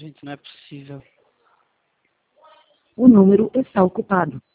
Gente, não é possível. O número está ocupado.